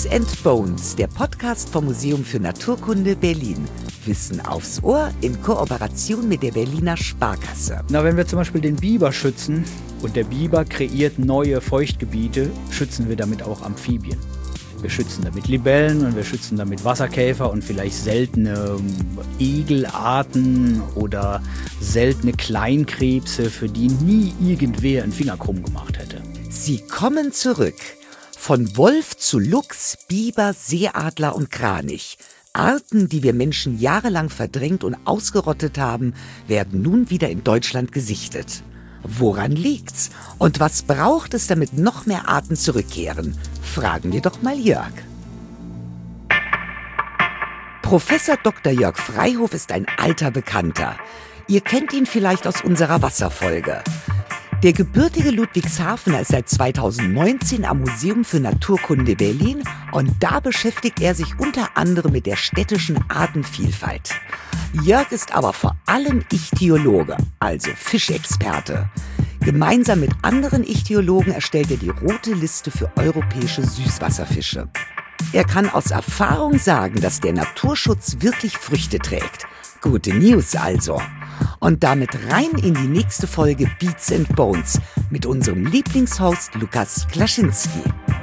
Beats and Bones, der Podcast vom Museum für Naturkunde Berlin. Wissen aufs Ohr in Kooperation mit der Berliner Sparkasse. Na, wenn wir zum Beispiel den Biber schützen und der Biber kreiert neue Feuchtgebiete, schützen wir damit auch Amphibien. Wir schützen damit Libellen und wir schützen damit Wasserkäfer und vielleicht seltene Egelarten oder seltene Kleinkrebse, für die nie irgendwer einen Finger krumm gemacht hätte. Sie kommen zurück. Von Wolf zu Luchs, Biber, Seeadler und Kranich. Arten, die wir Menschen jahrelang verdrängt und ausgerottet haben, werden nun wieder in Deutschland gesichtet. Woran liegt's? Und was braucht es, damit noch mehr Arten zurückkehren? Fragen wir doch mal Jörg. Professor Dr. Jörg Freihof ist ein alter Bekannter. Ihr kennt ihn vielleicht aus unserer Wasserfolge. Der gebürtige Ludwigshafener ist seit 2019 am Museum für Naturkunde Berlin und da beschäftigt er sich unter anderem mit der städtischen Artenvielfalt. Jörg ist aber vor allem Ichthyologe, also Fischexperte. Gemeinsam mit anderen Ichthyologen erstellt er die rote Liste für europäische Süßwasserfische. Er kann aus Erfahrung sagen, dass der Naturschutz wirklich Früchte trägt. Gute News also. Und damit rein in die nächste Folge Beats and Bones mit unserem Lieblingshost Lukas Klaschinski.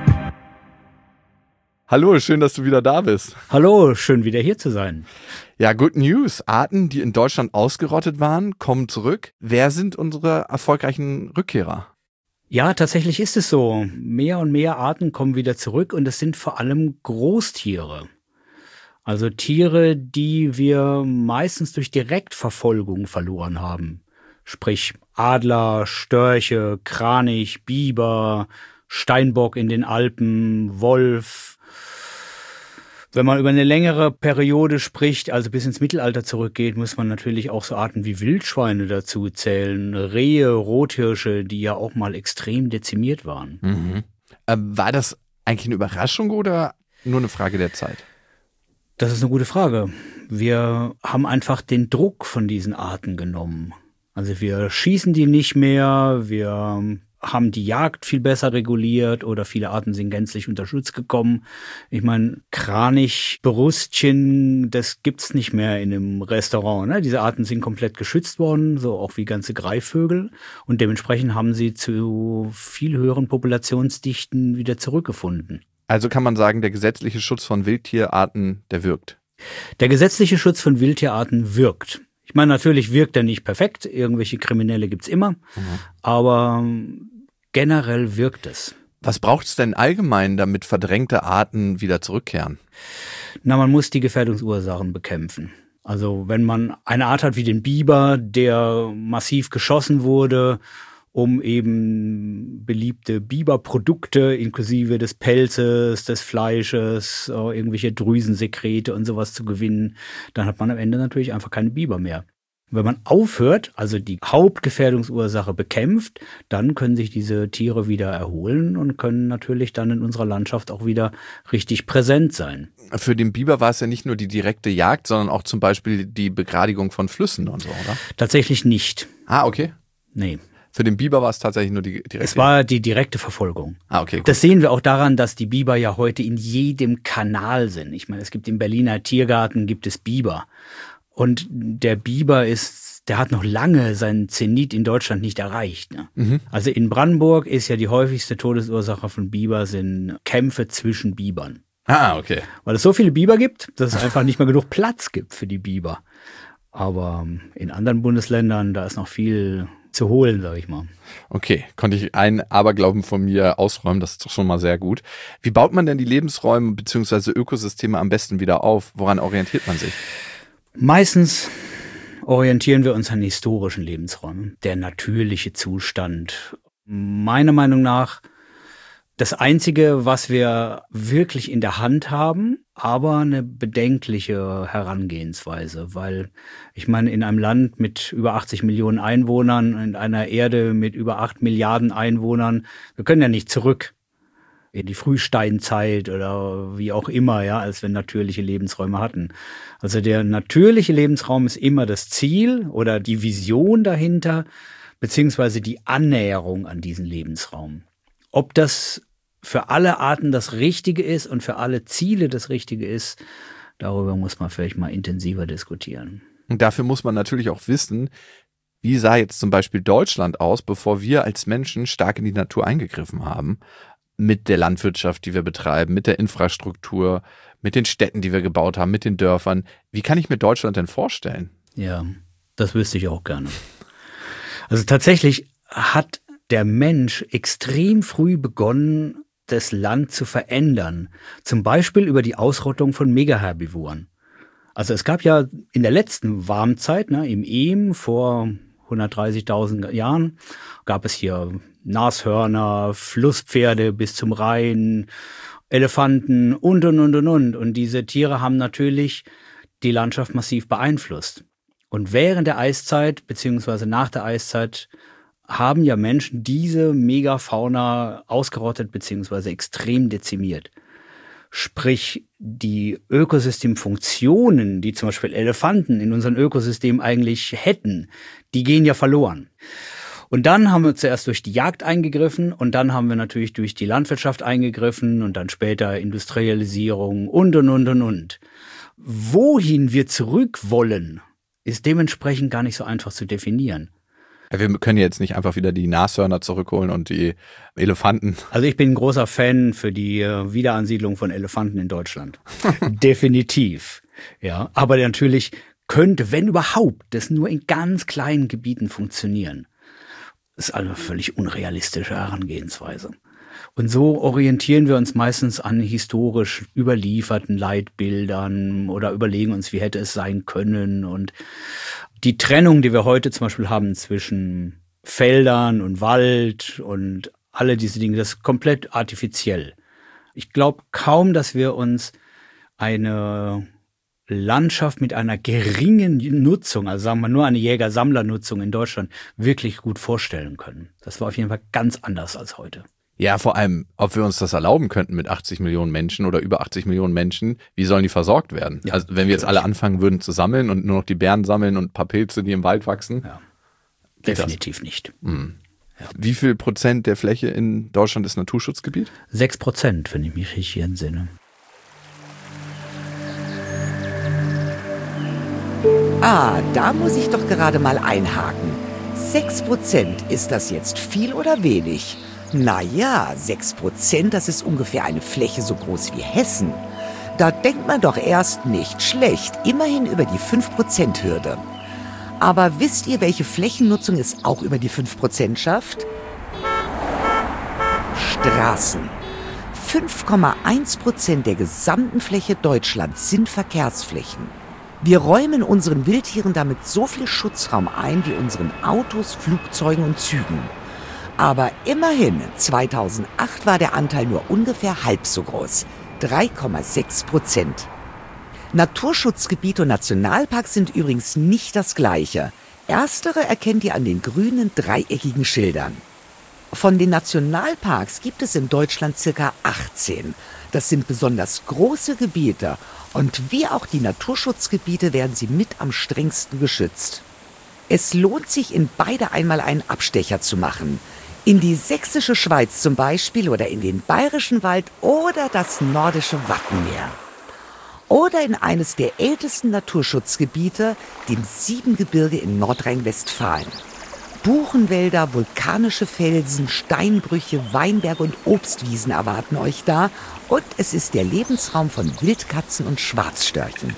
Hallo, schön, dass du wieder da bist. Hallo, schön wieder hier zu sein. Ja, good news. Arten, die in Deutschland ausgerottet waren, kommen zurück. Wer sind unsere erfolgreichen Rückkehrer? Ja, tatsächlich ist es so. Mehr und mehr Arten kommen wieder zurück und es sind vor allem Großtiere. Also Tiere, die wir meistens durch Direktverfolgung verloren haben. Sprich Adler, Störche, Kranich, Biber, Steinbock in den Alpen, Wolf. Wenn man über eine längere Periode spricht, also bis ins Mittelalter zurückgeht, muss man natürlich auch so Arten wie Wildschweine dazu zählen. Rehe, Rothirsche, die ja auch mal extrem dezimiert waren. Mhm. War das eigentlich eine Überraschung oder nur eine Frage der Zeit? Das ist eine gute Frage. Wir haben einfach den Druck von diesen Arten genommen. Also wir schießen die nicht mehr, wir haben die Jagd viel besser reguliert oder viele Arten sind gänzlich unter Schutz gekommen. Ich meine, Kranich, Brustchen, das gibt's nicht mehr in einem Restaurant. Ne? Diese Arten sind komplett geschützt worden, so auch wie ganze Greifvögel. Und dementsprechend haben sie zu viel höheren Populationsdichten wieder zurückgefunden. Also kann man sagen, der gesetzliche Schutz von Wildtierarten, der wirkt. Der gesetzliche Schutz von Wildtierarten wirkt. Ich meine, natürlich wirkt er nicht perfekt. Irgendwelche Kriminelle gibt's immer. Aber generell wirkt es. Was braucht es denn allgemein, damit verdrängte Arten wieder zurückkehren? Na, man muss die Gefährdungsursachen bekämpfen. Also wenn man eine Art hat wie den Biber, der massiv geschossen wurde, um eben beliebte Biberprodukte inklusive des Pelzes, des Fleisches, irgendwelche Drüsensekrete und sowas zu gewinnen, dann hat man am Ende natürlich einfach keine Biber mehr. Wenn man aufhört, also die Hauptgefährdungsursache bekämpft, dann können sich diese Tiere wieder erholen und können natürlich dann in unserer Landschaft auch wieder richtig präsent sein. Für den Biber war es ja nicht nur die direkte Jagd, sondern auch zum Beispiel die Begradigung von Flüssen und so, oder? Tatsächlich nicht. Ah, okay. Nee. Für den Biber war es tatsächlich nur die direkte. Es war die direkte Verfolgung. Ah, okay. Gut. Das sehen wir auch daran, dass die Biber ja heute in jedem Kanal sind. Ich meine, es gibt im Berliner Tiergarten gibt es Biber. Und der Biber der hat noch lange seinen Zenit in Deutschland nicht erreicht. Ne? Mhm. Also in Brandenburg ist ja die häufigste Todesursache von Biber sind Kämpfe zwischen Bibern. Ah, okay. Weil es so viele Biber gibt, dass es einfach nicht mehr genug Platz gibt für die Biber. Aber in anderen Bundesländern, da ist noch viel zu holen, sag ich mal. Okay, konnte ich einen Aberglauben von mir ausräumen, das ist doch schon mal sehr gut. Wie baut man denn die Lebensräume bzw. Ökosysteme am besten wieder auf? Woran orientiert man sich? Meistens orientieren wir uns an historischen Lebensräumen. Der natürliche Zustand. Meiner Meinung nach das Einzige, was wir wirklich in der Hand haben, aber eine bedenkliche Herangehensweise, weil ich meine, in einem Land mit über 80 Millionen Einwohnern, in einer Erde mit über 8 Milliarden Einwohnern, wir können ja nicht zurück in die Frühsteinzeit oder wie auch immer, ja, als wir natürliche Lebensräume hatten. Also der natürliche Lebensraum ist immer das Ziel oder die Vision dahinter, beziehungsweise die Annäherung an diesen Lebensraum. Ob das für alle Arten das Richtige ist und für alle Ziele das Richtige ist, darüber muss man vielleicht mal intensiver diskutieren. Und dafür muss man natürlich auch wissen, wie sah jetzt zum Beispiel Deutschland aus, bevor wir als Menschen stark in die Natur eingegriffen haben, mit der Landwirtschaft, die wir betreiben, mit der Infrastruktur, mit den Städten, die wir gebaut haben, mit den Dörfern. Wie kann ich mir Deutschland denn vorstellen? Ja, das wüsste ich auch gerne. Also tatsächlich hat der Mensch extrem früh begonnen, das Land zu verändern. Zum Beispiel über die Ausrottung von Megaherbivoren. Also es gab ja in der letzten Warmzeit, im Eem vor 130.000 Jahren, gab es hier Nashörner, Flusspferde bis zum Rhein, Elefanten und. Und diese Tiere haben natürlich die Landschaft massiv beeinflusst. Und während der Eiszeit beziehungsweise nach der Eiszeit haben ja Menschen diese Megafauna ausgerottet beziehungsweise extrem dezimiert. Sprich, die Ökosystemfunktionen, die zum Beispiel Elefanten in unserem Ökosystem eigentlich hätten, die gehen ja verloren. Und dann haben wir zuerst durch die Jagd eingegriffen und dann haben wir natürlich durch die Landwirtschaft eingegriffen und dann später Industrialisierung und. Wohin wir zurück wollen, ist dementsprechend gar nicht so einfach zu definieren. Ja, wir können jetzt nicht einfach wieder die Nashörner zurückholen und die Elefanten. Also ich bin ein großer Fan für die Wiederansiedlung von Elefanten in Deutschland. Definitiv. Ja, aber natürlich könnte, wenn überhaupt, das nur in ganz kleinen Gebieten funktionieren. Das ist eine völlig unrealistische Herangehensweise. Und so orientieren wir uns meistens an historisch überlieferten Leitbildern oder überlegen uns, wie hätte es sein können. Und die Trennung, die wir heute zum Beispiel haben zwischen Feldern und Wald und alle diese Dinge, das ist komplett artifiziell. Ich glaube kaum, dass wir uns eine Landschaft mit einer geringen Nutzung, also sagen wir nur eine Jäger-Sammler-Nutzung in Deutschland, wirklich gut vorstellen können. Das war auf jeden Fall ganz anders als heute. Ja, vor allem, ob wir uns das erlauben könnten mit 80 Millionen Menschen oder über 80 Millionen Menschen, wie sollen die versorgt werden? Ja, also wenn wir jetzt alle anfangen würden zu sammeln und nur noch die Beeren sammeln und ein paar Pilze, die im Wald wachsen? Ja, definitiv nicht. Mhm. Ja. Wie viel Prozent der Fläche in Deutschland ist Naturschutzgebiet? 6%, wenn ich mich richtig entsinne. Ah, da muss ich doch gerade mal einhaken. 6%, ist das jetzt viel oder wenig? Naja, 6%, das ist ungefähr eine Fläche so groß wie Hessen. Da denkt man doch erst nicht schlecht, immerhin über die 5%-Hürde. Aber wisst ihr, welche Flächennutzung es auch über die 5% schafft? Straßen. 5,1% der gesamten Fläche Deutschlands sind Verkehrsflächen. Wir räumen unseren Wildtieren damit so viel Schutzraum ein wie unseren Autos, Flugzeugen und Zügen. Aber immerhin, 2008 war der Anteil nur ungefähr halb so groß, 3,6%. Naturschutzgebiete und Nationalparks sind übrigens nicht das Gleiche. Erstere erkennt ihr an den grünen, dreieckigen Schildern. Von den Nationalparks gibt es in Deutschland ca. 18. Das sind besonders große Gebiete und wie auch die Naturschutzgebiete werden sie mit am strengsten geschützt. Es lohnt sich, in beide einmal einen Abstecher zu machen. In die sächsische Schweiz zum Beispiel oder in den bayerischen Wald oder das nordische Wattenmeer. Oder in eines der ältesten Naturschutzgebiete, dem Siebengebirge in Nordrhein-Westfalen. Buchenwälder, vulkanische Felsen, Steinbrüche, Weinberge und Obstwiesen erwarten euch da. Und es ist der Lebensraum von Wildkatzen und Schwarzstörchen.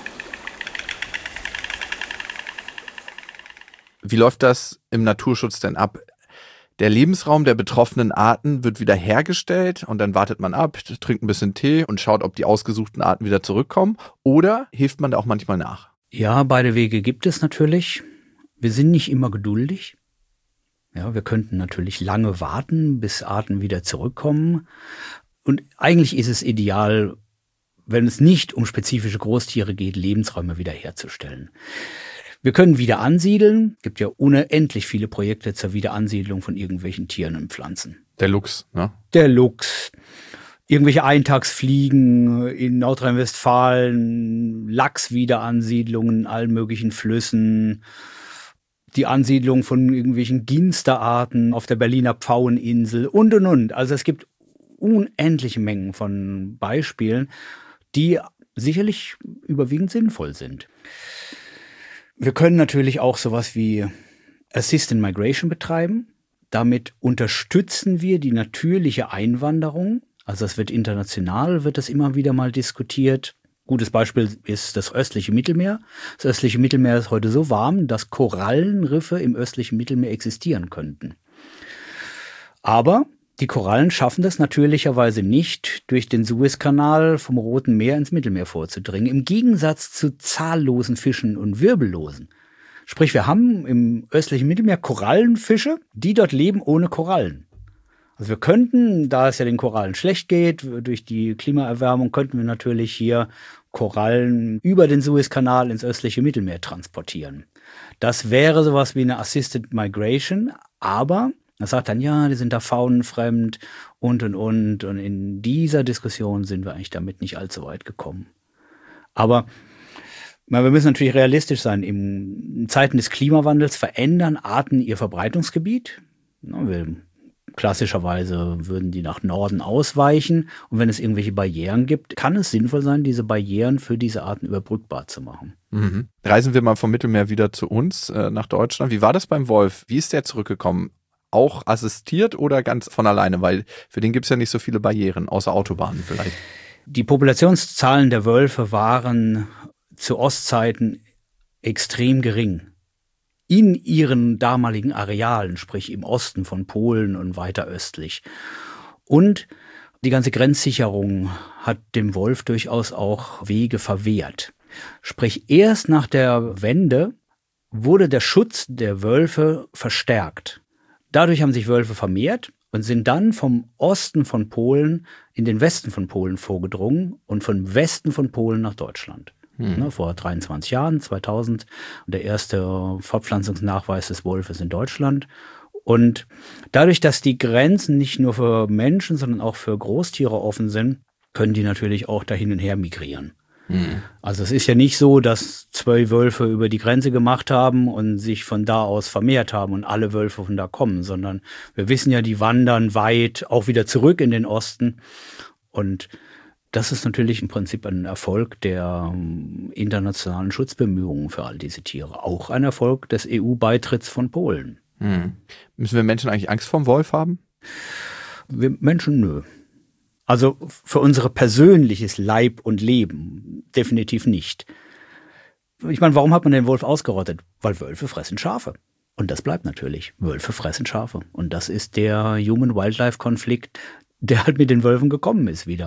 Wie läuft das im Naturschutz denn ab? Der Lebensraum der betroffenen Arten wird wieder hergestellt und dann wartet man ab, trinkt ein bisschen Tee und schaut, ob die ausgesuchten Arten wieder zurückkommen. Oder hilft man da auch manchmal nach? Ja, beide Wege gibt es natürlich. Wir sind nicht immer geduldig. Ja, wir könnten natürlich lange warten, bis Arten wieder zurückkommen. Und eigentlich ist es ideal, wenn es nicht um spezifische Großtiere geht, Lebensräume wiederherzustellen. Wir können wieder ansiedeln. Es gibt ja unendlich viele Projekte zur Wiederansiedlung von irgendwelchen Tieren und Pflanzen. Der Luchs, ne? Der Luchs. Irgendwelche Eintagsfliegen in Nordrhein-Westfalen, Lachswiederansiedlungen in allen möglichen Flüssen, die Ansiedlung von irgendwelchen Ginsterarten auf der Berliner Pfaueninsel und. Also es gibt unendliche Mengen von Beispielen, die sicherlich überwiegend sinnvoll sind. Wir können natürlich auch sowas wie Assisted Migration betreiben. Damit unterstützen wir die natürliche Einwanderung. Also das wird international, wird das immer wieder mal diskutiert. Gutes Beispiel ist das östliche Mittelmeer. Das östliche Mittelmeer ist heute so warm, dass Korallenriffe im östlichen Mittelmeer existieren könnten. Aber die Korallen schaffen das natürlicherweise nicht, durch den Suezkanal vom Roten Meer ins Mittelmeer vorzudringen. Im Gegensatz zu zahllosen Fischen und Wirbellosen. Sprich, wir haben im östlichen Mittelmeer Korallenfische, die dort leben ohne Korallen. Also wir könnten, da es ja den Korallen schlecht geht, durch die Klimaerwärmung, könnten wir natürlich hier Korallen über den Suezkanal ins östliche Mittelmeer transportieren. Das wäre sowas wie eine Assisted Migration, aber er sagt dann, ja, die sind da faunenfremd und. Und in dieser Diskussion sind wir eigentlich damit nicht allzu weit gekommen. Aber wir müssen natürlich realistisch sein. In Zeiten des Klimawandels verändern Arten ihr Verbreitungsgebiet. Klassischerweise würden die nach Norden ausweichen. Und wenn es irgendwelche Barrieren gibt, kann es sinnvoll sein, diese Barrieren für diese Arten überbrückbar zu machen. Mhm. Reisen wir mal vom Mittelmeer wieder zu uns, nach Deutschland. Wie war das beim Wolf? Wie ist der zurückgekommen? Auch assistiert oder ganz von alleine? Weil für den gibt es ja nicht so viele Barrieren, außer Autobahnen vielleicht. Die Populationszahlen der Wölfe waren zu Ostzeiten extrem gering. In ihren damaligen Arealen, sprich im Osten von Polen und weiter östlich. Und die ganze Grenzsicherung hat dem Wolf durchaus auch Wege verwehrt. Sprich, erst nach der Wende wurde der Schutz der Wölfe verstärkt. Dadurch haben sich Wölfe vermehrt und sind dann vom Osten von Polen in den Westen von Polen vorgedrungen und vom Westen von Polen nach Deutschland. Vor 23 Jahren, 2000, der erste Fortpflanzungsnachweis des Wolfes in Deutschland. Und dadurch, dass die Grenzen nicht nur für Menschen, sondern auch für Großtiere offen sind, können die natürlich auch da hin und her migrieren. Also es ist ja nicht so, dass 2 Wölfe über die Grenze gemacht haben und sich von da aus vermehrt haben und alle Wölfe von da kommen, sondern wir wissen ja, die wandern weit auch wieder zurück in den Osten. Und das ist natürlich im Prinzip ein Erfolg der internationalen Schutzbemühungen für all diese Tiere. Auch ein Erfolg des EU-Beitritts von Polen. Müssen wir Menschen eigentlich Angst vorm Wolf haben? Wir Menschen, nö. Also für unser persönliches Leib und Leben definitiv nicht. Ich meine, warum hat man den Wolf ausgerottet? Weil Wölfe fressen Schafe. Und das bleibt natürlich. Wölfe fressen Schafe. Und das ist der Human-Wildlife-Konflikt, der halt mit den Wölfen gekommen ist wieder.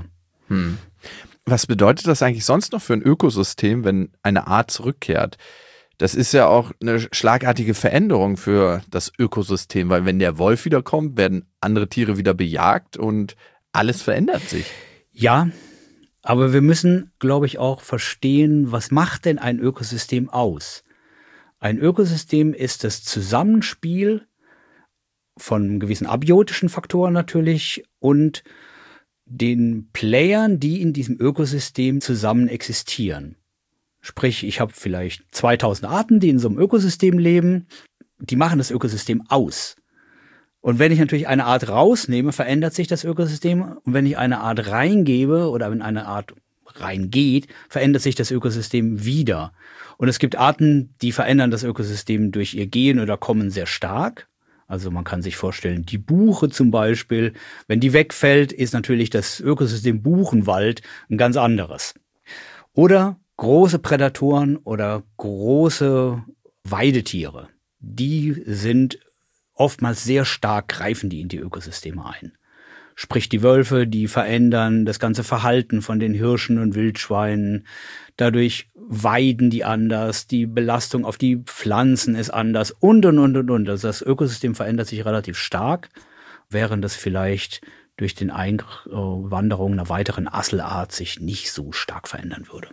Was bedeutet das eigentlich sonst noch für ein Ökosystem, wenn eine Art zurückkehrt? Das ist ja auch eine schlagartige Veränderung für das Ökosystem, weil wenn der Wolf wiederkommt, werden andere Tiere wieder bejagt und alles verändert sich. Ja, aber wir müssen, glaube ich, auch verstehen, was macht denn ein Ökosystem aus? Ein Ökosystem ist das Zusammenspiel von gewissen abiotischen Faktoren natürlich und den Playern, die in diesem Ökosystem zusammen existieren. Sprich, ich habe vielleicht 2000 Arten, die in so einem Ökosystem leben, die machen das Ökosystem aus. Und wenn ich natürlich eine Art rausnehme, verändert sich das Ökosystem. Und wenn ich eine Art reingebe oder wenn eine Art reingeht, verändert sich das Ökosystem wieder. Und es gibt Arten, die verändern das Ökosystem durch ihr Gehen oder Kommen sehr stark. Also man kann sich vorstellen, die Buche zum Beispiel, wenn die wegfällt, ist natürlich das Ökosystem Buchenwald ein ganz anderes. Oder große Prädatoren oder große Weidetiere, die sind oftmals sehr stark, greifen die in die Ökosysteme ein. Sprich, die Wölfe, die verändern das ganze Verhalten von den Hirschen und Wildschweinen. Dadurch weiden die anders, die Belastung auf die Pflanzen ist anders und. Also das Ökosystem verändert sich relativ stark, während das vielleicht durch den Einwanderung einer weiteren Asselart sich nicht so stark verändern würde.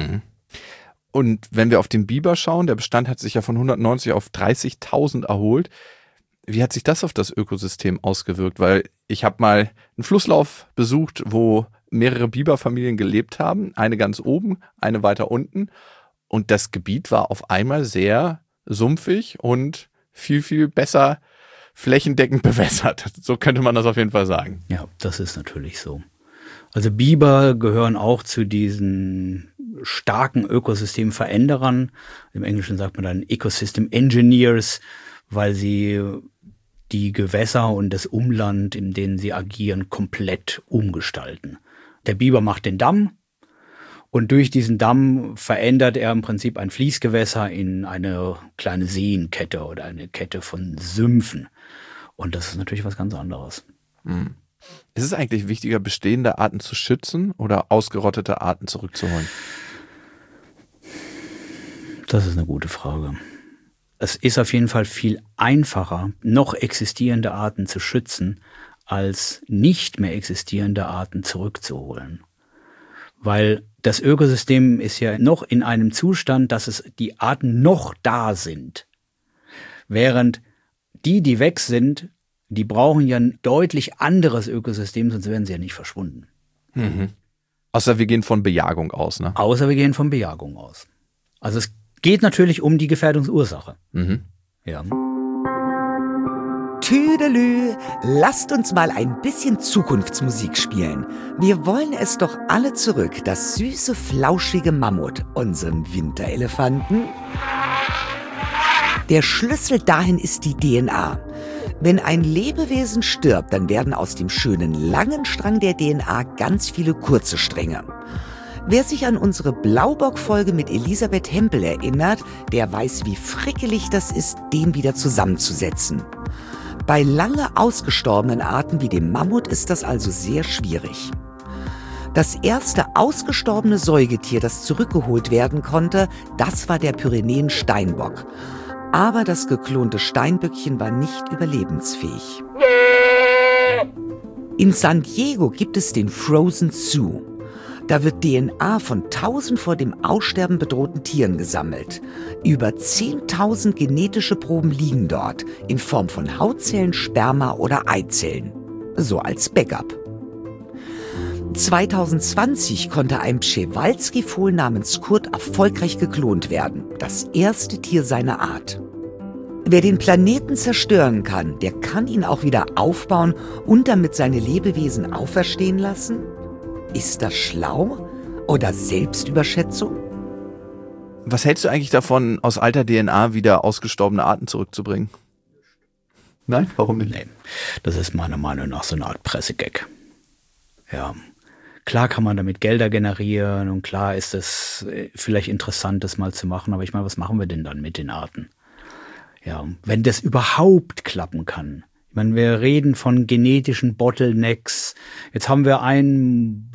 Und wenn wir auf den Biber schauen, der Bestand hat sich ja von 190 auf 30.000 erholt. Wie hat sich das auf das Ökosystem ausgewirkt? Weil ich habe mal einen Flusslauf besucht, wo mehrere Biberfamilien gelebt haben. Eine ganz oben, eine weiter unten. Und das Gebiet war auf einmal sehr sumpfig und viel, viel besser flächendeckend bewässert. So könnte man das auf jeden Fall sagen. Ja, das ist natürlich so. Also Biber gehören auch zu diesen starken Ökosystemveränderern. Im Englischen sagt man dann Ecosystem Engineers, weil sie die Gewässer und das Umland, in denen sie agieren, komplett umgestalten. Der Biber macht den Damm und durch diesen Damm verändert er im Prinzip ein Fließgewässer in eine kleine Seenkette oder eine Kette von Sümpfen. Und das ist natürlich was ganz anderes. Mhm. Ist es eigentlich wichtiger, bestehende Arten zu schützen oder ausgerottete Arten zurückzuholen? Das ist eine gute Frage. Es ist auf jeden Fall viel einfacher, noch existierende Arten zu schützen, als nicht mehr existierende Arten zurückzuholen. Weil das Ökosystem ist ja noch in einem Zustand, dass es die Arten noch da sind. Während die weg sind, die brauchen ja ein deutlich anderes Ökosystem, sonst wären sie ja nicht verschwunden. Mhm. Außer wir gehen von Bejagung aus, ne? Außer wir gehen von Bejagung aus. Also es geht natürlich um die Gefährdungsursache. Mhm. Ja. Tüdelü, lasst uns mal ein bisschen Zukunftsmusik spielen. Wir wollen es doch alle zurück, das süße, flauschige Mammut, unseren Winterelefanten. Der Schlüssel dahin ist die DNA. Wenn ein Lebewesen stirbt, dann werden aus dem schönen langen Strang der DNA ganz viele kurze Stränge. Wer sich an unsere Blaubock-Folge mit Elisabeth Hempel erinnert, der weiß, wie frickelig das ist, den wieder zusammenzusetzen. Bei lange ausgestorbenen Arten wie dem Mammut ist das also sehr schwierig. Das erste ausgestorbene Säugetier, das zurückgeholt werden konnte, das war der Pyrenäen-Steinbock. Aber das geklonte Steinböckchen war nicht überlebensfähig. In San Diego gibt es den Frozen Zoo. Da wird DNA von 1000 vor dem Aussterben bedrohten Tieren gesammelt. Über 10.000 genetische Proben liegen dort, in Form von Hautzellen, Sperma oder Eizellen. So als Backup. 2020 konnte ein Przewalski-Fohl namens Kurt erfolgreich geklont werden. Das erste Tier seiner Art. Wer den Planeten zerstören kann, der kann ihn auch wieder aufbauen und damit seine Lebewesen auferstehen lassen? Ist das schlau oder Selbstüberschätzung? Was hältst du eigentlich davon, aus alter DNA wieder ausgestorbene Arten zurückzubringen? Nein, warum nicht? Nee, das ist meiner Meinung nach so eine Art Pressegag. Ja, klar kann man damit Gelder generieren und klar ist es vielleicht interessant, das mal zu machen, aber ich meine, was machen wir denn dann mit den Arten? Ja, wenn das überhaupt klappen kann. Ich meine, wir reden von genetischen Bottlenecks. Jetzt haben wir einen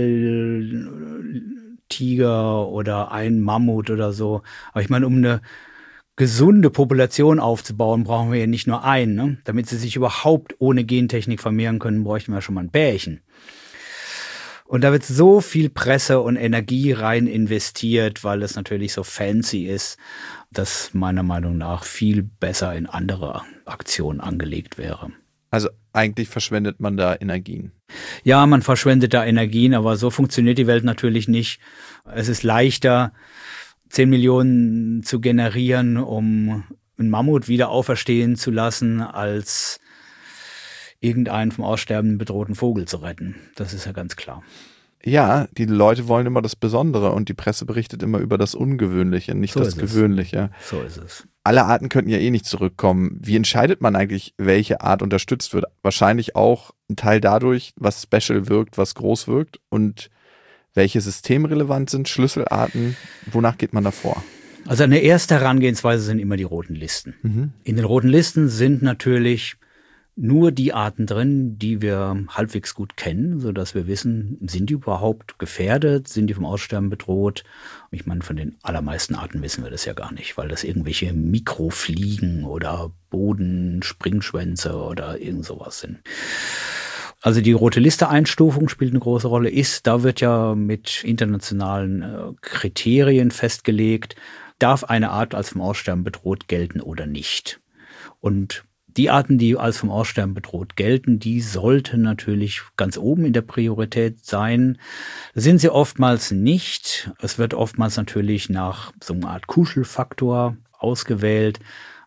Beuteltiger oder einen Mammut oder so. Aber ich meine, um eine gesunde Population aufzubauen, brauchen wir ja nicht nur einen. Ne? Damit sie sich überhaupt ohne Gentechnik vermehren können, bräuchten wir schon mal ein Pärchen. Und da wird so viel Presse und Energie rein investiert, weil es natürlich so fancy ist, dass meiner Meinung nach viel besser in andere Aktionen angelegt wäre. Also eigentlich verschwendet man da Energien. Ja, man verschwendet da Energien, aber so funktioniert die Welt natürlich nicht. Es ist leichter, 10 Millionen zu generieren, um einen Mammut wieder auferstehen zu lassen, als irgendeinen vom Aussterben bedrohten Vogel zu retten. Das ist ja ganz klar. Ja, die Leute wollen immer das Besondere und die Presse berichtet immer über das Ungewöhnliche, nicht das Gewöhnliche. So ist es. Alle Arten könnten ja eh nicht zurückkommen. Wie entscheidet man eigentlich, welche Art unterstützt wird? Wahrscheinlich auch ein Teil dadurch, was special wirkt, was groß wirkt und welche systemrelevant sind, Schlüsselarten. Wonach geht man da vor? Also eine erste Herangehensweise sind immer die roten Listen. Mhm. In den roten Listen sind natürlich nur die Arten drin, die wir halbwegs gut kennen, sodass wir wissen, sind die überhaupt gefährdet, sind die vom Aussterben bedroht? Ich meine, von den allermeisten Arten wissen wir das ja gar nicht, weil das irgendwelche Mikrofliegen oder Bodenspringschwänze oder irgend sowas sind. Also die rote Liste-Einstufung spielt eine große Rolle. Da wird ja mit internationalen Kriterien festgelegt, darf eine Art als vom Aussterben bedroht gelten oder nicht. Und die Arten, die als vom Aussterben bedroht gelten, die sollten natürlich ganz oben in der Priorität sein. Sind sie oftmals nicht. Es wird oftmals natürlich nach so einer Art Kuschelfaktor ausgewählt.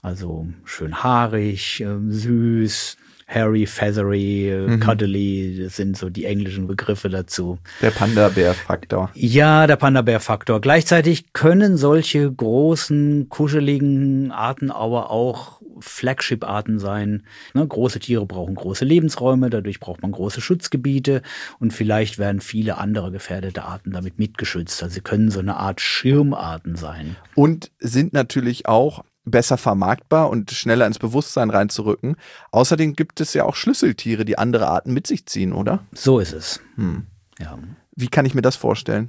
Also schön haarig, süß, hairy, feathery, cuddly, das sind so die englischen Begriffe dazu. Der Panda-Bär-Faktor. Ja, der Panda-Bär-Faktor. Gleichzeitig können solche großen, kuscheligen Arten aber auch Flagship-Arten sein. Ne, große Tiere brauchen große Lebensräume, dadurch braucht man große Schutzgebiete und vielleicht werden viele andere gefährdete Arten damit mitgeschützt. Also sie können so eine Art Schirmarten sein. Und sind natürlich auch besser vermarktbar und schneller ins Bewusstsein reinzurücken. Außerdem gibt es ja auch Schlüsseltiere, die andere Arten mit sich ziehen, oder? So ist es. Ja. Wie kann ich mir das vorstellen?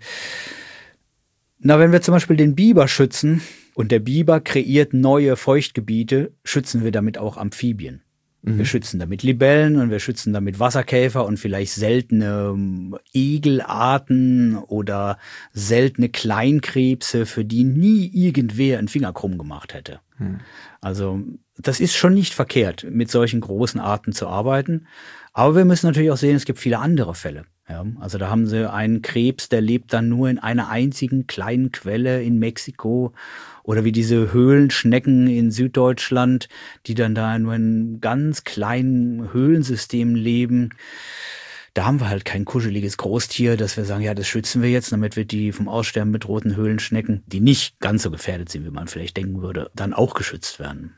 Na, wenn wir zum Beispiel den Biber schützen und der Biber kreiert neue Feuchtgebiete, schützen wir damit auch Amphibien. Wir schützen damit Libellen und wir schützen damit Wasserkäfer und vielleicht seltene Egelarten oder seltene Kleinkrebse, für die nie irgendwer einen Finger krumm gemacht hätte. Also das ist schon nicht verkehrt, mit solchen großen Arten zu arbeiten. Aber wir müssen natürlich auch sehen, es gibt viele andere Fälle. Ja, also da haben sie einen Krebs, der lebt dann nur in einer einzigen kleinen Quelle in Mexiko. Oder wie diese Höhlenschnecken in Süddeutschland, die dann da nur in ganz kleinen Höhlensystemen leben. Da haben wir halt kein kuscheliges Großtier, dass wir sagen, ja, das schützen wir jetzt, damit wir die vom Aussterben bedrohten Höhlenschnecken, die nicht ganz so gefährdet sind, wie man vielleicht denken würde, dann auch geschützt werden.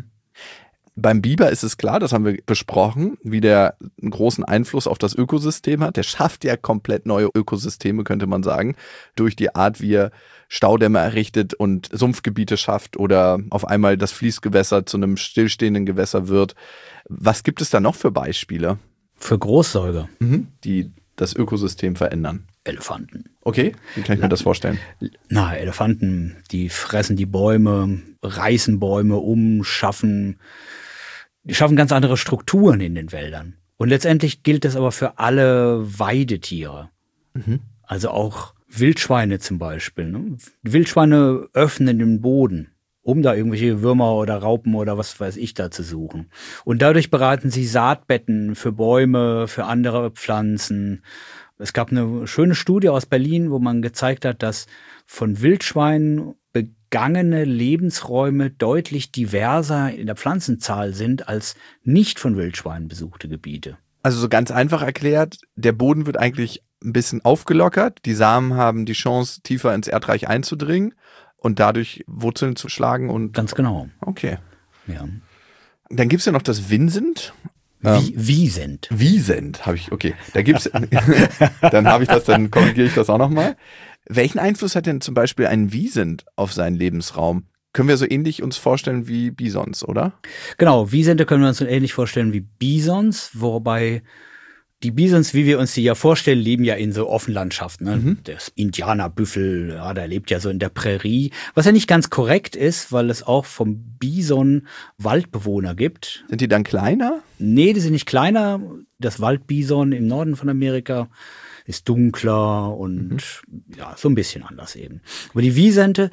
Beim Biber ist es klar, das haben wir besprochen, wie der einen großen Einfluss auf das Ökosystem hat. Der schafft ja komplett neue Ökosysteme, könnte man sagen, durch die Art, wie er Staudämme errichtet und Sumpfgebiete schafft oder auf einmal das Fließgewässer zu einem stillstehenden Gewässer wird. Was gibt es da noch für Beispiele? Für Großsäuger. Die das Ökosystem verändern? Elefanten. Okay, wie kann ich mir das vorstellen? Na, Elefanten, die fressen die Bäume, reißen Bäume um, die schaffen ganz andere Strukturen in den Wäldern. Und letztendlich gilt das aber für alle Weidetiere. Also auch Wildschweine zum Beispiel. Ne? Die Wildschweine öffnen den Boden, um da irgendwelche Würmer oder Raupen oder was weiß ich da zu suchen. Und dadurch bereiten sie Saatbetten für Bäume, für andere Pflanzen. Es gab eine schöne Studie aus Berlin, wo man gezeigt hat, dass von Wildschweinen begangene Lebensräume deutlich diverser in der Pflanzenzahl sind als nicht von Wildschweinen besuchte Gebiete. Also so ganz einfach erklärt, der Boden wird eigentlich ein bisschen aufgelockert. Die Samen haben die Chance, tiefer ins Erdreich einzudringen und dadurch Wurzeln zu schlagen. Und Ganz genau. Okay. Ja. Dann gibt es ja noch das Winsent. Wiesent. Wiesent habe ich, okay. Da gibt's, dann korrigiere ich das auch nochmal. Welchen Einfluss hat denn zum Beispiel ein Wiesent auf seinen Lebensraum? Können wir so ähnlich uns vorstellen wie Bisons, oder? Genau, Wiesente können wir uns so ähnlich vorstellen wie Bisons, wobei die Bisons, wie wir uns die ja vorstellen, leben ja in so Offenlandschaften. Ne? Das Indianerbüffel, ja, der lebt ja so in der Prärie, was ja nicht ganz korrekt ist, weil es auch vom Bison Waldbewohner gibt. Sind die dann kleiner? Nee, die sind nicht kleiner. Das Waldbison im Norden von Amerika ist dunkler und ja, so ein bisschen anders eben. Aber die Wiesente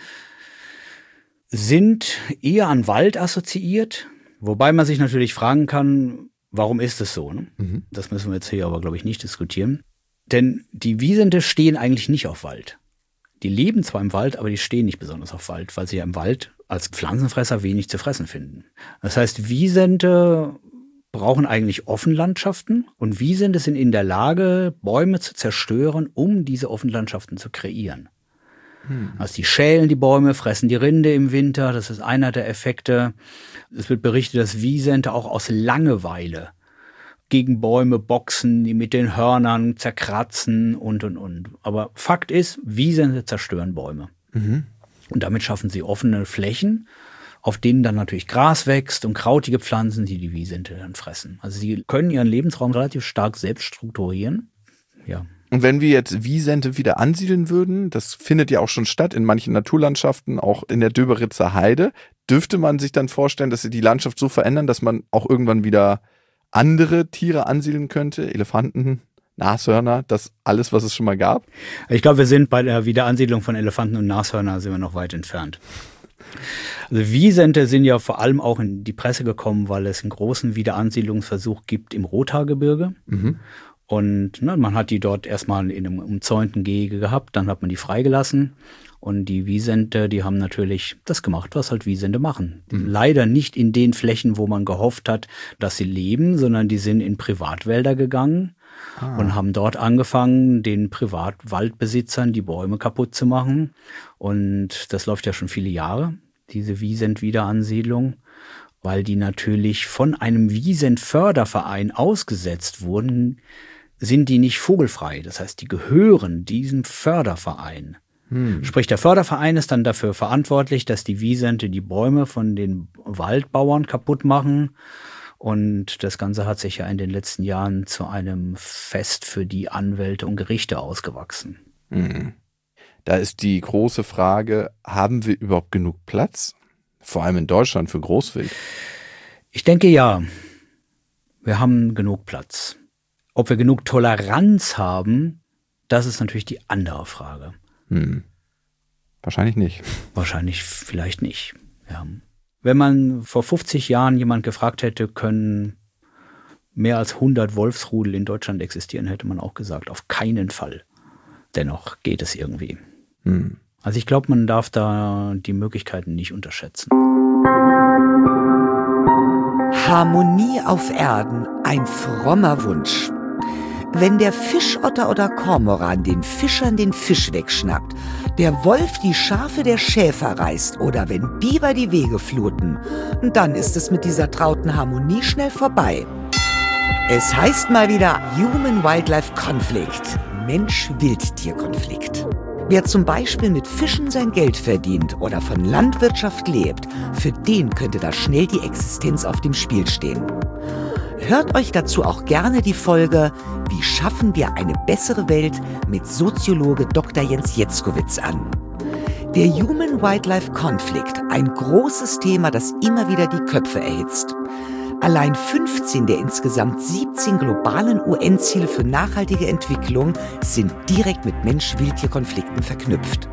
sind eher an Wald assoziiert, wobei man sich natürlich fragen kann, warum ist es so? Ne? Das müssen wir jetzt hier aber, glaube ich, nicht diskutieren. Denn die Wiesente stehen eigentlich nicht auf Wald. Die leben zwar im Wald, aber die stehen nicht besonders auf Wald, weil sie ja im Wald als Pflanzenfresser wenig zu fressen finden. Das heißt, Wiesente brauchen eigentlich Offenlandschaften und Wiesente sind in der Lage, Bäume zu zerstören, um diese Offenlandschaften zu kreieren. Also die schälen die Bäume, fressen die Rinde im Winter, das ist einer der Effekte. Es wird berichtet, dass Wiesente auch aus Langeweile gegen Bäume boxen, die mit den Hörnern zerkratzen und. Aber Fakt ist, Wiesente zerstören Bäume. Und damit schaffen sie offene Flächen, auf denen dann natürlich Gras wächst und krautige Pflanzen, die die Wiesente dann fressen. Also sie können ihren Lebensraum relativ stark selbst strukturieren. Ja. Und wenn wir jetzt Wiesente wieder ansiedeln würden, das findet ja auch schon statt in manchen Naturlandschaften, auch in der Döberitzer Heide, dürfte man sich dann vorstellen, dass sie die Landschaft so verändern, dass man auch irgendwann wieder andere Tiere ansiedeln könnte, Elefanten, Nashörner, das alles, was es schon mal gab? Ich glaube, wir sind bei der Wiederansiedlung von Elefanten und Nashörner sind wir noch weit entfernt. Also Wiesente sind ja vor allem auch in die Presse gekommen, weil es einen großen Wiederansiedlungsversuch gibt im Rothaargebirge. Und man hat die dort erstmal in einem umzäunten Gehege gehabt, dann hat man die freigelassen Und die Wisente, die haben natürlich das gemacht, was halt Wisente machen. Leider nicht in den Flächen, wo man gehofft hat, dass sie leben, sondern die sind in Privatwälder gegangen und haben dort angefangen, den Privatwaldbesitzern die Bäume kaputt zu machen. Und das läuft ja schon viele Jahre, diese Wisent-Wiederansiedlung, weil die natürlich von einem Wisent-Förderverein ausgesetzt wurden, sind die nicht vogelfrei. Das heißt, die gehören diesem Förderverein. Sprich, der Förderverein ist dann dafür verantwortlich, dass die Wisente die Bäume von den Waldbauern kaputt machen. Und das Ganze hat sich ja in den letzten Jahren zu einem Fest für die Anwälte und Gerichte ausgewachsen. Da ist die große Frage, haben wir überhaupt genug Platz? Vor allem in Deutschland für Großwild. Ich denke ja, wir haben genug Platz. Ob wir genug Toleranz haben, das ist natürlich die andere Frage. Wahrscheinlich nicht. Wahrscheinlich vielleicht nicht. Ja. Wenn man vor 50 Jahren jemand gefragt hätte, können mehr als 100 Wolfsrudel in Deutschland existieren, hätte man auch gesagt, auf keinen Fall. Dennoch geht es irgendwie. Also ich glaube, man darf da die Möglichkeiten nicht unterschätzen. Harmonie auf Erden, ein frommer Wunsch. Wenn der Fischotter oder Kormoran den Fischern den Fisch wegschnappt, der Wolf die Schafe der Schäfer reißt oder wenn Biber die Wege fluten, dann ist es mit dieser trauten Harmonie schnell vorbei. Es heißt mal wieder Human-Wildlife-Conflict, Mensch-Wildtier-Konflikt. Wer zum Beispiel mit Fischen sein Geld verdient oder von Landwirtschaft lebt, für den könnte da schnell die Existenz auf dem Spiel stehen. Hört euch dazu auch gerne die Folge Wie schaffen wir eine bessere Welt mit Soziologe Dr. Jens Jetzkowitz an. Der Human-Wildlife-Conflict, ein großes Thema, das immer wieder die Köpfe erhitzt. Allein 15 der insgesamt 17 globalen UN-Ziele für nachhaltige Entwicklung sind direkt mit Mensch-Wildtier-Konflikten verknüpft.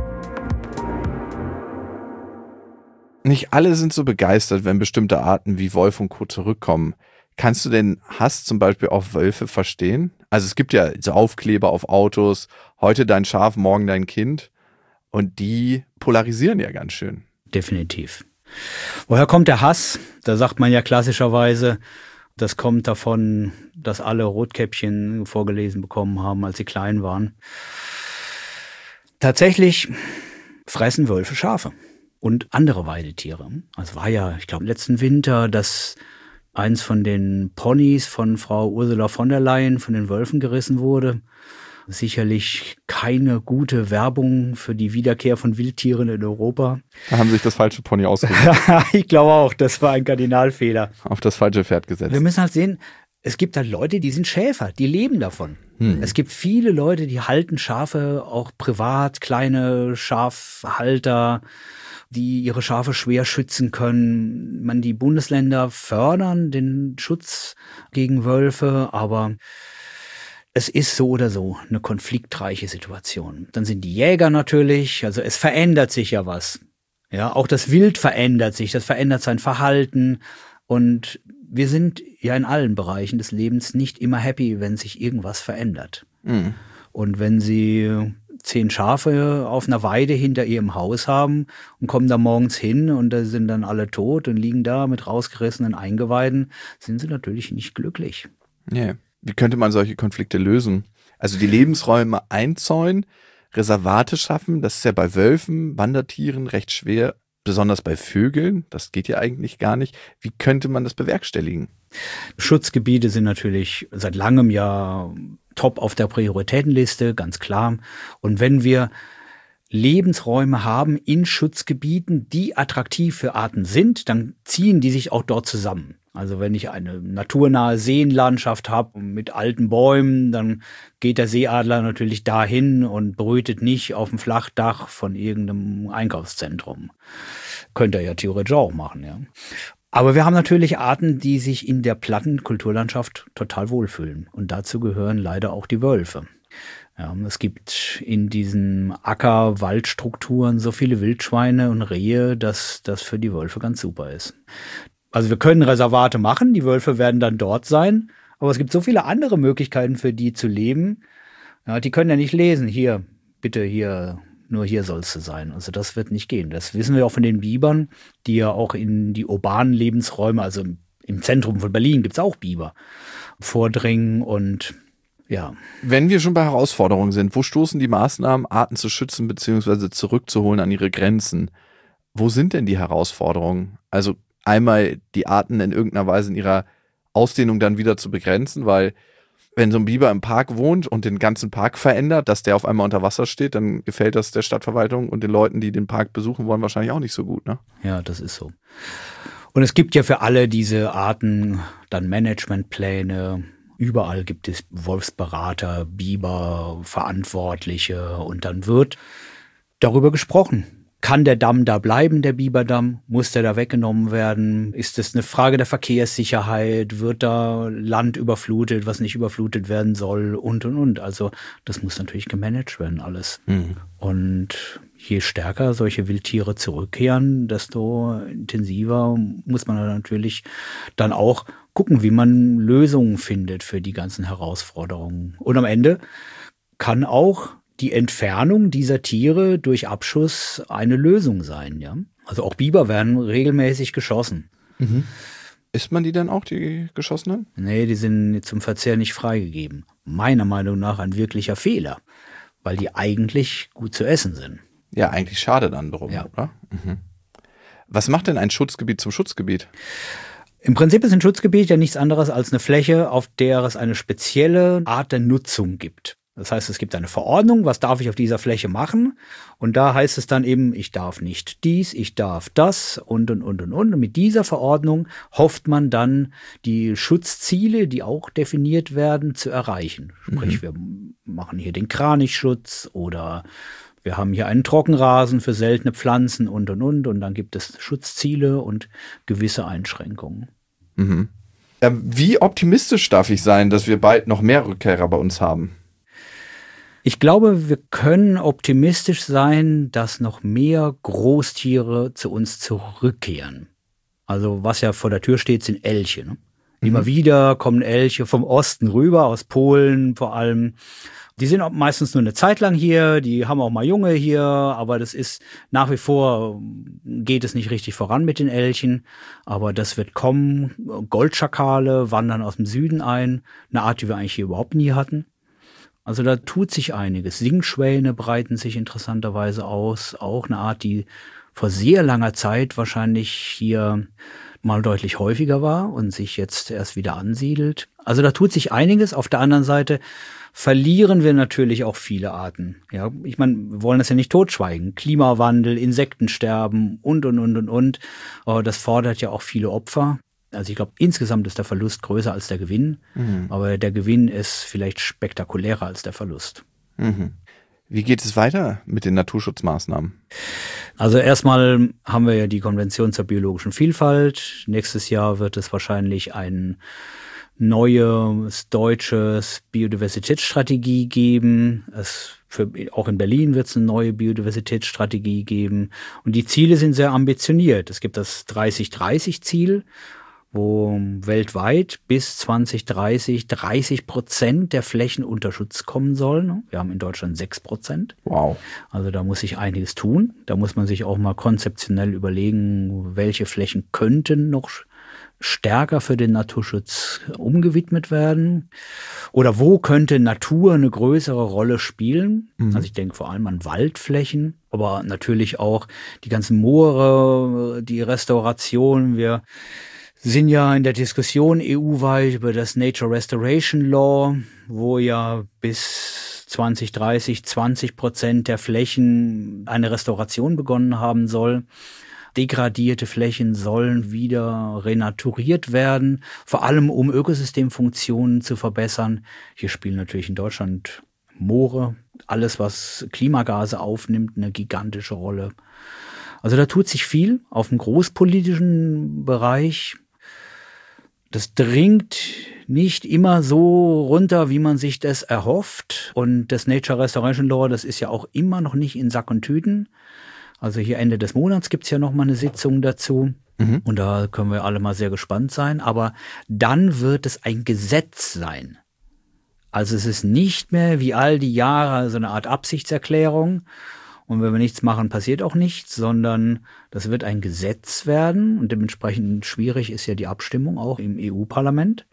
Nicht alle sind so begeistert, wenn bestimmte Arten wie Wolf und Co. zurückkommen. Kannst du den Hass zum Beispiel auf Wölfe verstehen? Also es gibt ja so Aufkleber auf Autos, heute dein Schaf, morgen dein Kind. Und die polarisieren ja ganz schön. Definitiv. Woher kommt der Hass? Da sagt man ja klassischerweise, das kommt davon, dass alle Rotkäppchen vorgelesen bekommen haben, als sie klein waren. Tatsächlich fressen Wölfe Schafe und andere Weidetiere. Es war ja, ich glaube, letzten Winter, dass eins von den Ponys von Frau Ursula von der Leyen von den Wölfen gerissen wurde. Sicherlich keine gute Werbung für die Wiederkehr von Wildtieren in Europa. Da haben sich das falsche Pony ausgesucht. Ich glaube auch, das war ein Kardinalfehler. Auf das falsche Pferd gesetzt. Wir müssen halt sehen, es gibt halt Leute, die sind Schäfer, die leben davon. Es gibt viele Leute, die halten Schafe auch privat, kleine Schafhalter, die ihre Schafe schwer schützen können. Die Bundesländer fördern den Schutz gegen Wölfe, aber es ist so oder so eine konfliktreiche Situation. Dann sind die Jäger natürlich, also es verändert sich ja was. Ja, auch das Wild verändert sich, das verändert sein Verhalten und wir sind ja in allen Bereichen des Lebens nicht immer happy, wenn sich irgendwas verändert. Und wenn Sie 10 Schafe auf einer Weide hinter ihrem Haus haben und kommen da morgens hin und da sind dann alle tot und liegen da mit rausgerissenen Eingeweiden, sind sie natürlich nicht glücklich. Yeah. Wie könnte man solche Konflikte lösen? Also die Lebensräume einzäunen, Reservate schaffen, das ist ja bei Wölfen, Wandertieren recht schwer, besonders bei Vögeln, das geht ja eigentlich gar nicht. Wie könnte man das bewerkstelligen? Schutzgebiete sind natürlich seit langem ja top auf der Prioritätenliste, ganz klar. Und wenn wir Lebensräume haben in Schutzgebieten, die attraktiv für Arten sind, dann ziehen die sich auch dort zusammen. Also wenn ich eine naturnahe Seenlandschaft habe mit alten Bäumen, dann geht der Seeadler natürlich dahin und brütet nicht auf dem Flachdach von irgendeinem Einkaufszentrum. Könnte er ja theoretisch auch machen, ja. Aber wir haben natürlich Arten, die sich in der platten Kulturlandschaft total wohlfühlen. Und dazu gehören leider auch die Wölfe. Ja, es gibt in diesen Acker-Waldstrukturen so viele Wildschweine und Rehe, dass das für die Wölfe ganz super ist. Also wir können Reservate machen, die Wölfe werden dann dort sein. Aber es gibt so viele andere Möglichkeiten für die zu leben. Ja, die können ja nicht lesen. Hier, bitte hier, nur hier sollst du sein. Also das wird nicht gehen. Das wissen wir auch von den Bibern, die ja auch in die urbanen Lebensräume, also im Zentrum von Berlin gibt es auch Biber, vordringen und ja. Wenn wir schon bei Herausforderungen sind, wo stoßen die Maßnahmen, Arten zu schützen bzw. zurückzuholen an ihre Grenzen? Wo sind denn die Herausforderungen? Also einmal die Arten in irgendeiner Weise in ihrer Ausdehnung dann wieder zu begrenzen, weil wenn so ein Biber im Park wohnt und den ganzen Park verändert, dass der auf einmal unter Wasser steht, dann gefällt das der Stadtverwaltung und den Leuten, die den Park besuchen wollen, wahrscheinlich auch nicht so gut, ne? Ja, das ist so. Und es gibt ja für alle diese Arten dann Managementpläne. Überall gibt es Wolfsberater, Biber, Verantwortliche und dann wird darüber gesprochen. Kann der Damm da bleiben, der Biberdamm? Muss der da weggenommen werden? Ist es eine Frage der Verkehrssicherheit? Wird da Land überflutet, was nicht überflutet werden soll? Und. Also das muss natürlich gemanagt werden, alles. Mhm. Und je stärker solche Wildtiere zurückkehren, desto intensiver muss man natürlich dann auch gucken, wie man Lösungen findet für die ganzen Herausforderungen. Und am Ende kann auch die Entfernung dieser Tiere durch Abschuss eine Lösung sein, ja. Also auch Biber werden regelmäßig geschossen. Mhm. Isst man die dann auch, die geschossenen? Nee, die sind zum Verzehr nicht freigegeben. Meiner Meinung nach ein wirklicher Fehler, weil die eigentlich gut zu essen sind. Ja, eigentlich schade dann drum, ja. Oder? Mhm. Was macht denn ein Schutzgebiet zum Schutzgebiet? Im Prinzip ist ein Schutzgebiet ja nichts anderes als eine Fläche, auf der es eine spezielle Art der Nutzung gibt. Das heißt, es gibt eine Verordnung, was darf ich auf dieser Fläche machen? Und da heißt es dann eben, ich darf nicht dies, ich darf das und. Und mit dieser Verordnung hofft man dann, die Schutzziele, die auch definiert werden, zu erreichen. Sprich, wir machen hier den Kranichschutz oder wir haben hier einen Trockenrasen für seltene Pflanzen und. Und dann gibt es Schutzziele und gewisse Einschränkungen. Mhm. Wie optimistisch darf ich sein, dass wir bald noch mehr Rückkehrer bei uns haben? Ich glaube, wir können optimistisch sein, dass noch mehr Großtiere zu uns zurückkehren. Also was ja vor der Tür steht, sind Elche. Ne? Immer wieder kommen Elche vom Osten rüber, aus Polen vor allem. Die sind auch meistens nur eine Zeit lang hier, die haben auch mal Junge hier, aber das ist nach wie vor, geht es nicht richtig voran mit den Elchen. Aber das wird kommen. Goldschakale wandern aus dem Süden ein, eine Art, die wir eigentlich hier überhaupt nie hatten. Also da tut sich einiges. Singschwäne breiten sich interessanterweise aus. Auch eine Art, die vor sehr langer Zeit wahrscheinlich hier mal deutlich häufiger war und sich jetzt erst wieder ansiedelt. Also da tut sich einiges. Auf der anderen Seite verlieren wir natürlich auch viele Arten. Ja, ich meine, wir wollen das ja nicht totschweigen. Klimawandel, Insektensterben und. Das fordert ja auch viele Opfer. Also ich glaube, insgesamt ist der Verlust größer als der Gewinn, aber der Gewinn ist vielleicht spektakulärer als der Verlust. Mhm. Wie geht es weiter mit den Naturschutzmaßnahmen? Also erstmal haben wir ja die Konvention zur biologischen Vielfalt. Nächstes Jahr wird es wahrscheinlich ein neues deutsches Biodiversitätsstrategie geben. Auch in Berlin wird es eine neue Biodiversitätsstrategie geben. Und die Ziele sind sehr ambitioniert. Es gibt das 30-30-Ziel, wo weltweit bis 2030 30% der Flächen unter Schutz kommen sollen. Wir haben in Deutschland 6%. Wow. Also da muss sich einiges tun. Da muss man sich auch mal konzeptionell überlegen, welche Flächen könnten noch stärker für den Naturschutz umgewidmet werden. Oder wo könnte Natur eine größere Rolle spielen? Also ich denke vor allem an Waldflächen, aber natürlich auch die ganzen Moore, die Restauration. Wir sind ja in der Diskussion EU-weit über das Nature Restoration Law, wo ja bis 2030 20% der Flächen eine Restauration begonnen haben soll. Degradierte Flächen sollen wieder renaturiert werden, vor allem um Ökosystemfunktionen zu verbessern. Hier spielen natürlich in Deutschland Moore, alles was Klimagase aufnimmt, eine gigantische Rolle. Also da tut sich viel auf dem großpolitischen Bereich. Das dringt nicht immer so runter, wie man sich das erhofft. Und das Nature Restoration Law, das ist ja auch immer noch nicht in Sack und Tüten. Also hier Ende des Monats gibt's ja noch mal eine Sitzung dazu. Und da können wir alle mal sehr gespannt sein. Aber dann wird es ein Gesetz sein. Also es ist nicht mehr wie all die Jahre so eine Art Absichtserklärung. Und wenn wir nichts machen, passiert auch nichts, sondern das wird ein Gesetz werden. Und dementsprechend schwierig ist ja die Abstimmung auch im EU-Parlament.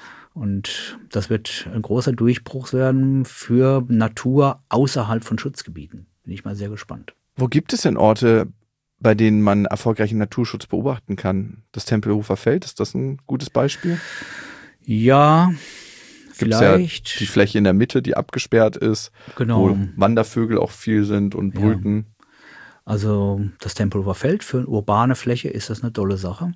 Und das wird ein großer Durchbruch werden für Natur außerhalb von Schutzgebieten. Bin ich mal sehr gespannt. Wo gibt es denn Orte, bei denen man erfolgreichen Naturschutz beobachten kann? Das Tempelhofer Feld, ist das ein gutes Beispiel? Ja, Gibt's vielleicht. Ja die Fläche in der Mitte, die abgesperrt ist, Genau. wo Wandervögel auch viel sind und brüten. Ja. Also das Tempelhofer Feld für eine urbane Fläche ist das eine tolle Sache.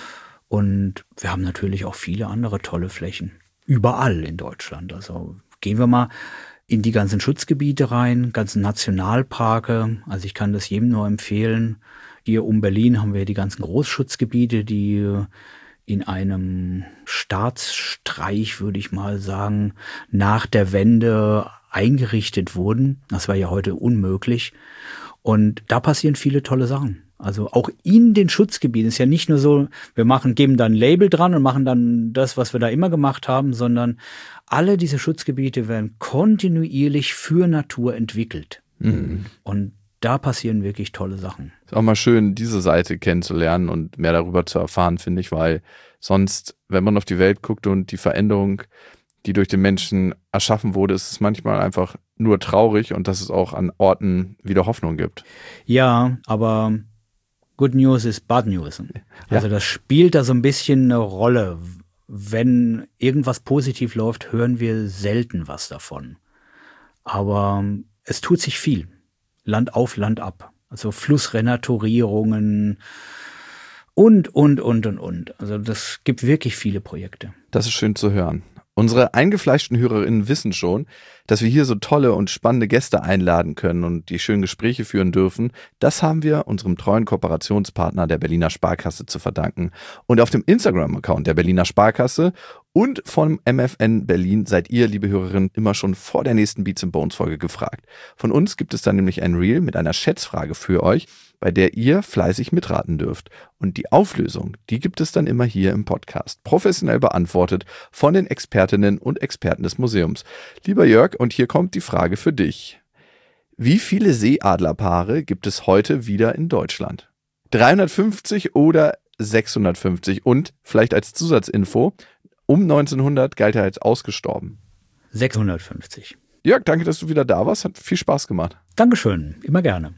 Und wir haben natürlich auch viele andere tolle Flächen. Überall in Deutschland. Also gehen wir mal in die ganzen Schutzgebiete rein, ganzen Nationalparke. Also ich kann das jedem nur empfehlen. Hier um Berlin haben wir die ganzen Großschutzgebiete, die in einem Staatsstreich, würde ich mal sagen, nach der Wende eingerichtet wurden. Das war ja heute unmöglich. Und da passieren viele tolle Sachen. Also auch in den Schutzgebieten ist ja nicht nur so, geben dann ein Label dran und machen dann das, was wir da immer gemacht haben, sondern alle diese Schutzgebiete werden kontinuierlich für Natur entwickelt. Mhm. Und da passieren wirklich tolle Sachen. Ist auch mal schön, diese Seite kennenzulernen und mehr darüber zu erfahren, finde ich, weil sonst, wenn man auf die Welt guckt und die Veränderung, die durch den Menschen erschaffen wurde, ist es manchmal einfach nur traurig und dass es auch an Orten wieder Hoffnung gibt. Ja, aber Good News ist Bad News. Also das spielt da so ein bisschen eine Rolle. Wenn irgendwas positiv läuft, hören wir selten was davon. Aber es tut sich viel. Land auf, Land ab. Also Flussrenaturierungen und. Also das gibt wirklich viele Projekte. Das ist schön zu hören. Unsere eingefleischten HörerInnen wissen schon, dass wir hier so tolle und spannende Gäste einladen können und die schönen Gespräche führen dürfen. Das haben wir unserem treuen Kooperationspartner der Berliner Sparkasse zu verdanken. Und auf dem Instagram-Account der Berliner Sparkasse und vom MFN Berlin seid ihr, liebe Hörerinnen, immer schon vor der nächsten Beats & Bones Folge gefragt. Von uns gibt es dann nämlich ein Reel mit einer Schätzfrage für euch, bei der ihr fleißig mitraten dürft. Und die Auflösung, die gibt es dann immer hier im Podcast. Professionell beantwortet von den Expertinnen und Experten des Museums. Lieber Jörg, und hier kommt die Frage für dich. Wie viele Seeadlerpaare gibt es heute wieder in Deutschland? 350 oder 650? Und vielleicht als Zusatzinfo, um 1900 galt er als ausgestorben. 650. Jörg, danke, dass du wieder da warst. Hat viel Spaß gemacht. Dankeschön, immer gerne.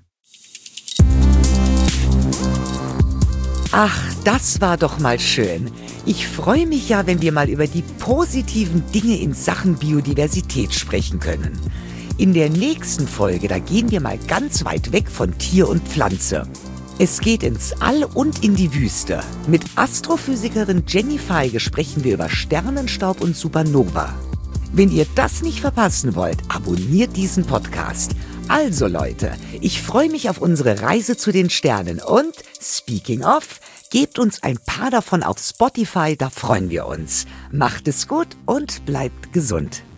Ach, das war doch mal schön. Ich freue mich ja, wenn wir mal über die positiven Dinge in Sachen Biodiversität sprechen können. In der nächsten Folge, da gehen wir mal ganz weit weg von Tier und Pflanze. Es geht ins All und in die Wüste. Mit Astrophysikerin Jenny Feige sprechen wir über Sternenstaub und Supernova. Wenn ihr das nicht verpassen wollt, abonniert diesen Podcast. Also Leute, ich freue mich auf unsere Reise zu den Sternen und, speaking of, gebt uns ein paar davon auf Spotify, da freuen wir uns. Macht es gut und bleibt gesund.